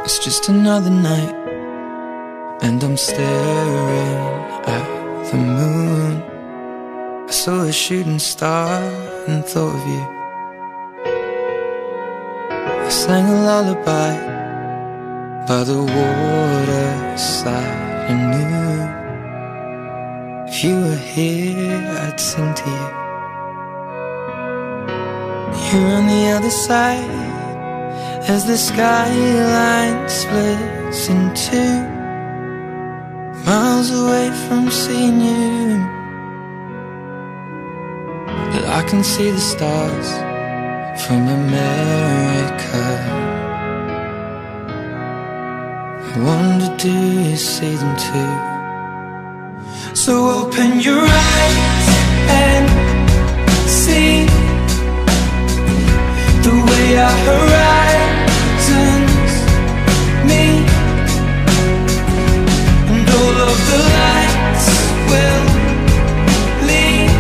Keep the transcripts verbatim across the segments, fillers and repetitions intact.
It's just another night, and I'm staring at the moon. I saw a shooting star and thought of you. I sang a lullaby by the waterside and knew if you were here, I'd sing to you. You're on the other side as the skyline splits in two, miles away from seeing you. But I can see the stars from America. I wonder, do you see them too? So open your eyes and see the way our horizons meet, and all of the lights will lead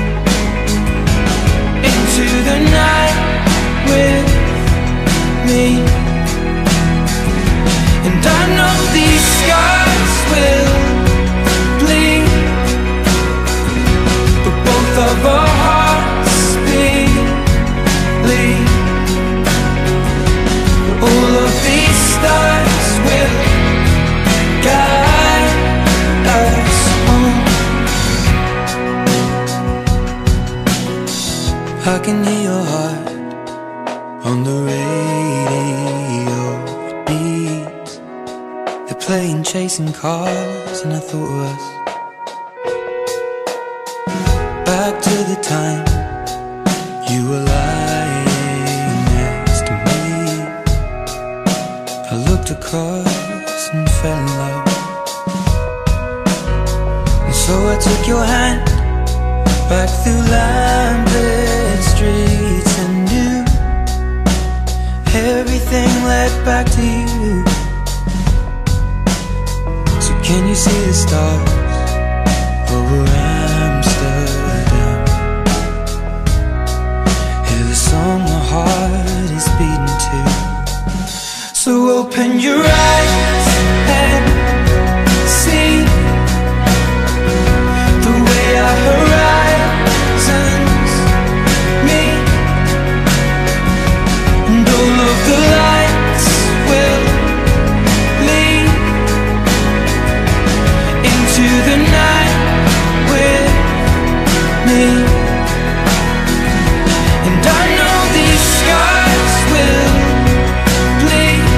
into the night with me. And I know these scars will bleed, but both of our hearts bleed. All of these stars will guide us home. I can hear your heart on the radio. It beats. They're playing Chasing Cars, and I thought of us. Back to the time you were lying next to me. I looked across and fell in love, and so I took your hand back through lamplit streets and knew everything led back to you. So can you see the stars over Amsterdam? Hear the song my heart is beating to. So open your eyes and see the way our horizons meet, and all of the lights will lead into the night with me. And I know these scars will bleed,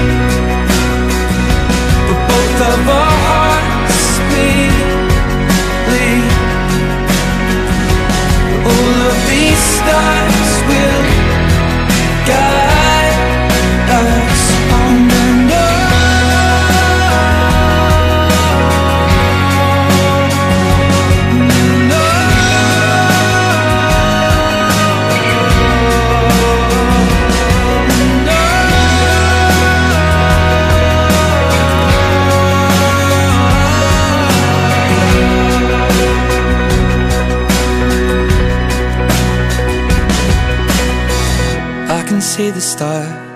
but both of our hearts bleed. All of these stars will guide us on and on. I can see the stars